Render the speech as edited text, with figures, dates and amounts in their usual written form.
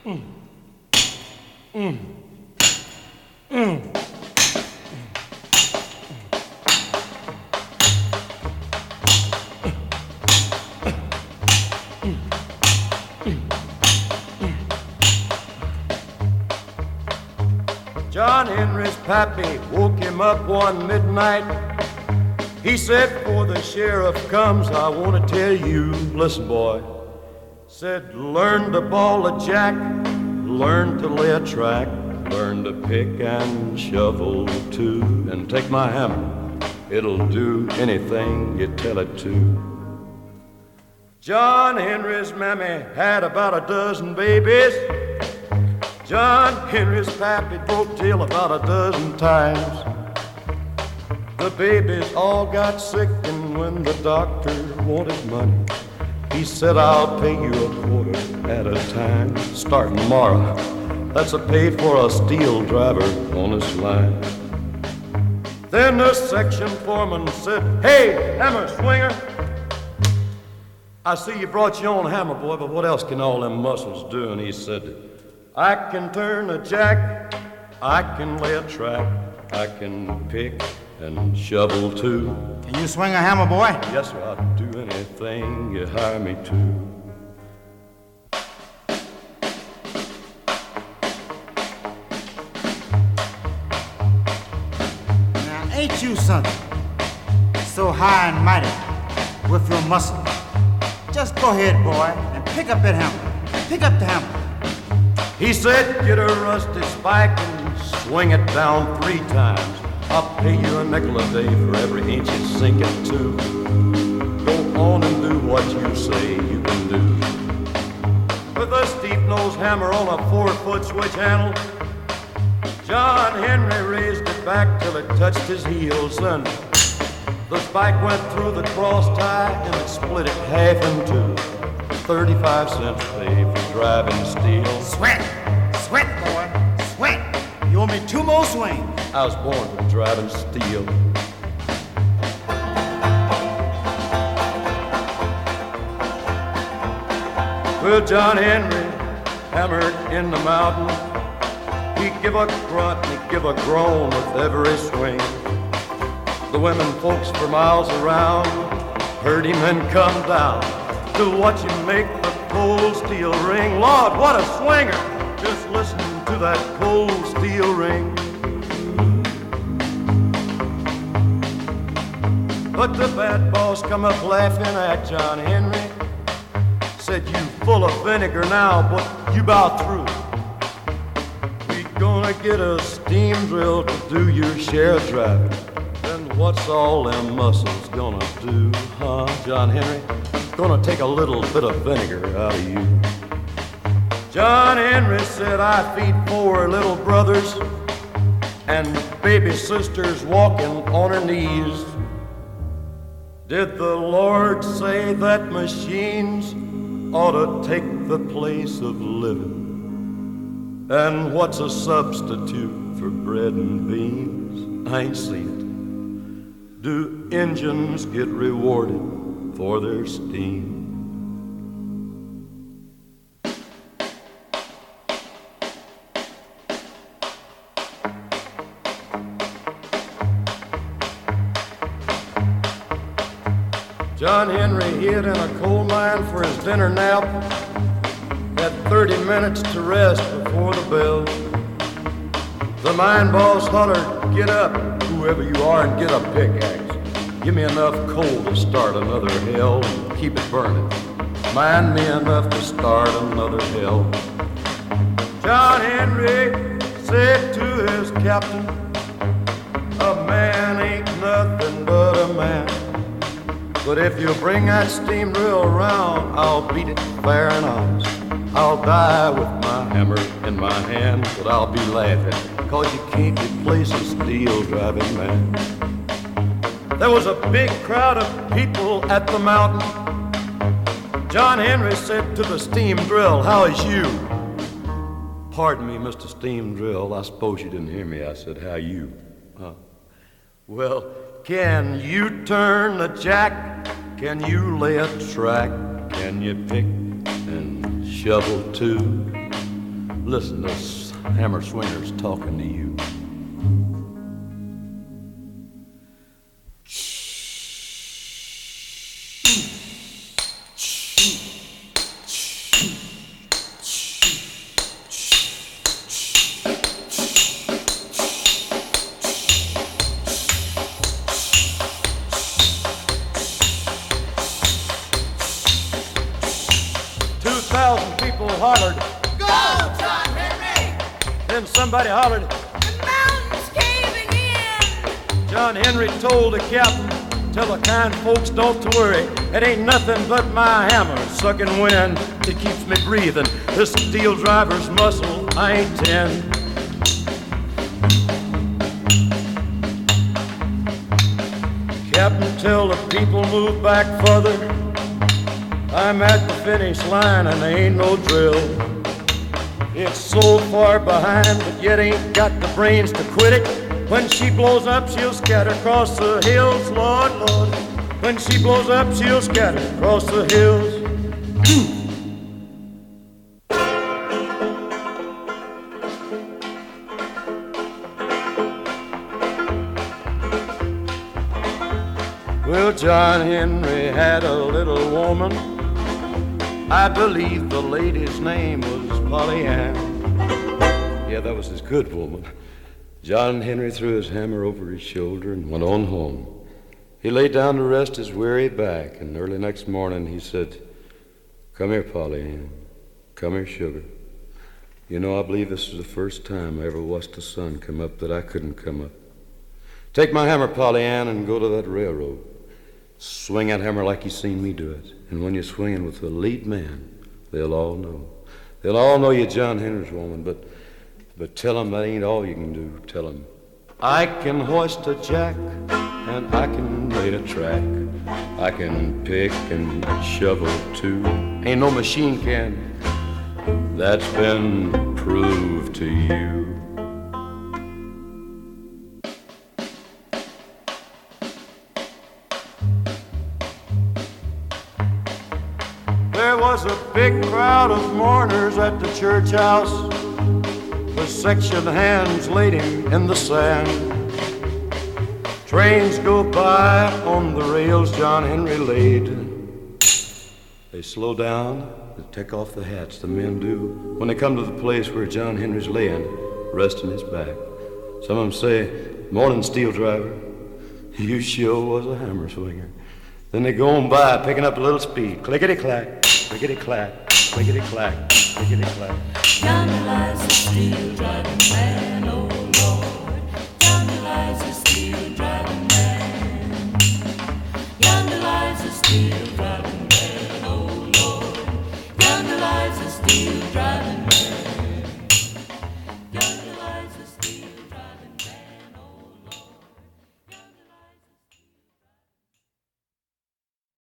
John Henry's pappy woke him up one midnight. He said, before the sheriff comes, I want to tell you, listen, boy. Said, learn to ball a jack, learn to lay a track, learn to pick and shovel too, and take my hammer, it'll do anything you tell it to. John Henry's mammy had about a dozen babies. John Henry's pappy broke tail about a dozen times. The babies all got sick, and when the doctor wanted money, he said, I'll pay you a quarter at a time, starting tomorrow. That's a pay for a steel driver on this line. Then the section foreman said, hey, hammer swinger, I see you brought your own hammer, boy, but what else can all them muscles do? And he said, I can turn a jack, I can lay a track, I can pick and shovel too. Can you swing a hammer, boy? Yes, sir, I'll do anything you hire me to. Now, ain't you something so high and mighty with your muscle? Just go ahead, boy, and pick up that hammer. Pick up the hammer. He said, get a rusty spike and swing it down 3 times. I'll pay you a nickel a day for every inch you sink it to. Go on and do what you say you can do. With a steep-nosed hammer on a 4-foot switch handle, John Henry raised it back till it touched his heels, and the spike went through the cross tie and it split it half in two. 35 cents pay for driving steel. Sweat, boy, sweat. You owe me 2 more swings. I was born for driving steel. Well, John Henry hammered in the mountain. He'd give a grunt and he'd give a groan with every swing. The women folks for miles around heard him and come down to watch him make the cold steel ring. Lord, what a swinger! Just listen to that cold steel ring. But the bad boss come up laughing at John Henry. Said, you full of vinegar now, but you about through. We gonna get a steam drill to do your share of driving. Then what's all them muscles gonna do, huh, John Henry? Gonna take a little bit of vinegar out of you. John Henry said, I feed 4 little brothers and baby sisters walking on her knees. Did the Lord say that machines ought to take the place of living? And what's a substitute for bread and beans? I ain't seen it. Do engines get rewarded for their steam? John Henry hid in a coal mine for his dinner nap. Had 30 minutes to rest before the bell. The mine boss hollered, get up, whoever you are, and get a pickaxe. Give me enough coal to start another hell and keep it burning. Mine me enough to start another hell. John Henry said to his captain, a man ain't nothing but a man. But if you bring that steam drill around, I'll beat it fair and honest. I'll die with my hammer in my hand, but I'll be laughing, 'cause you can't replace a steel driving man. There was a big crowd of people at the mountain. John Henry said to the steam drill, how is you? Pardon me, Mr. Steam Drill, I suppose you didn't hear me. I said, how you? Well, can you turn a jack? Can you lay a track? Can you pick and shovel too? Listen, those hammer swingers talking to you. Hollered, "Go, John Henry!" Then somebody hollered, "The mountain's caving in!" John Henry told the captain, "Tell the kind folks don't to worry. It ain't nothing but my hammer sucking wind. It keeps me breathing. This steel driver's muscle, I ain't 10. Captain, tell the people move back further. I'm at the finish line and there ain't no drill. It's so far behind, but yet ain't got the brains to quit it. When she blows up, she'll scatter across the hills, Lord, Lord. When she blows up, she'll scatter across the hills." Well, John Henry had a little woman. I believe the lady's name was Polly Ann. Yeah, that was his good woman. John Henry threw his hammer over his shoulder and went on home. He lay down to rest his weary back, and early next morning he said, "Come here, Polly Ann. Come here, sugar. You know, I believe this is the first time I ever watched the sun come up that I couldn't come up. Take my hammer, Polly Ann, and go to that railroad. Swing that hammer like you seen me do it. And when you're swinging with the lead man, they'll all know. They'll all know you're John Henry's woman, but tell them that ain't all you can do. Tell them, I can hoist a jack, and I can lay a track. I can pick and shovel too. Ain't no machine can. That's been proved to you." There was a big crowd of mourners at the church house. The section hands laid him in the sand. Trains go by on the rails John Henry laid. They slow down, they take off the hats, the men do, when they come to the place where John Henry's laying, resting his back. Some of them say, "Morning, steel driver. You sure was a hammer swinger." Then they go on by, picking up a little speed. Clickety-clack, clickety-clack, clickety-clack, clickety-clack. Yonder lies the steel driving man.